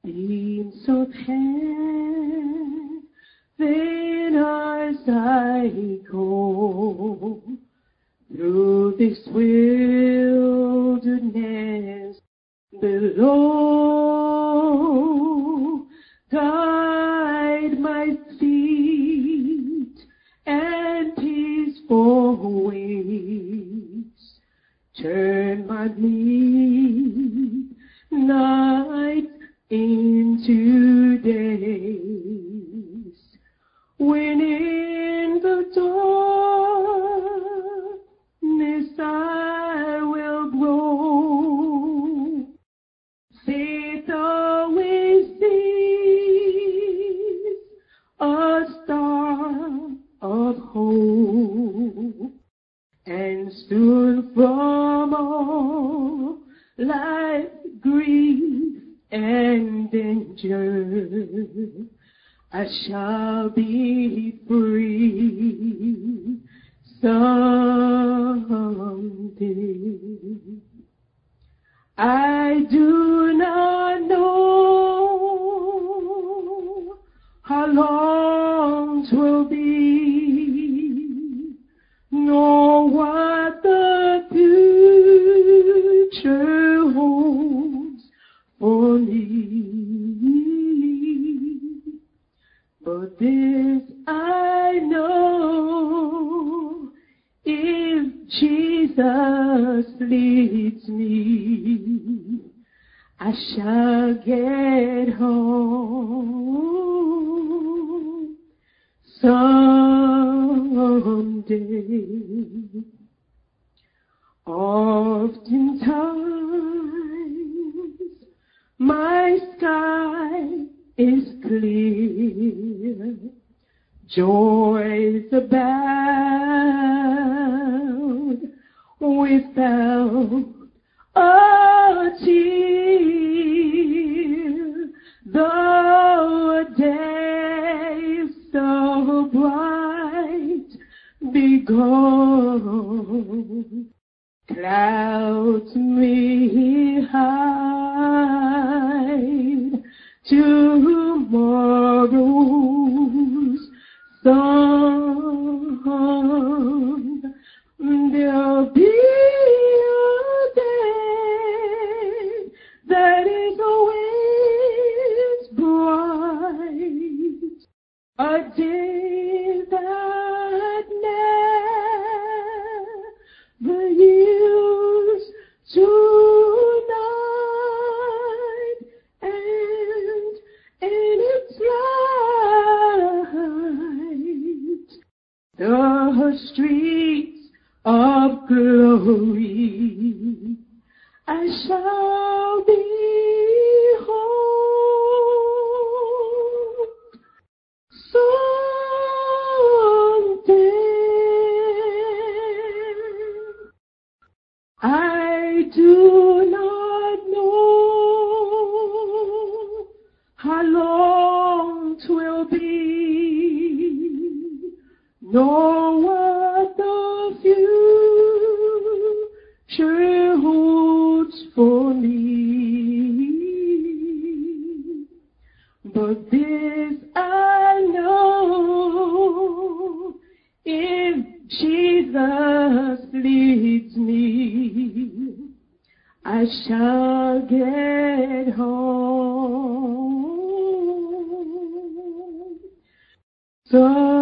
beams of heaven as I go through this wilderness below. Guide my feet and peaceful ways. Turn my bleak night into days. When in the darkness I will grow, faith always sees a star of hope, and soon from all life, grief, and danger, I shall be free someday. I do not know how long 'twill be, nor what the future holds for me. But this I know, if Jesus leads me, I shall get home someday. Oftentimes my sky is clear, joys abound without a tear. Though a day so bright be gone, clouds may hide tomorrow's sun. There'll be a day that is always bright, a day that never yields to night, and in its light the streets of glory I shall behold someday. I do not know how long 'twill be, nor what the future holds for me. But this I know, if Jesus leads me, I shall get home. So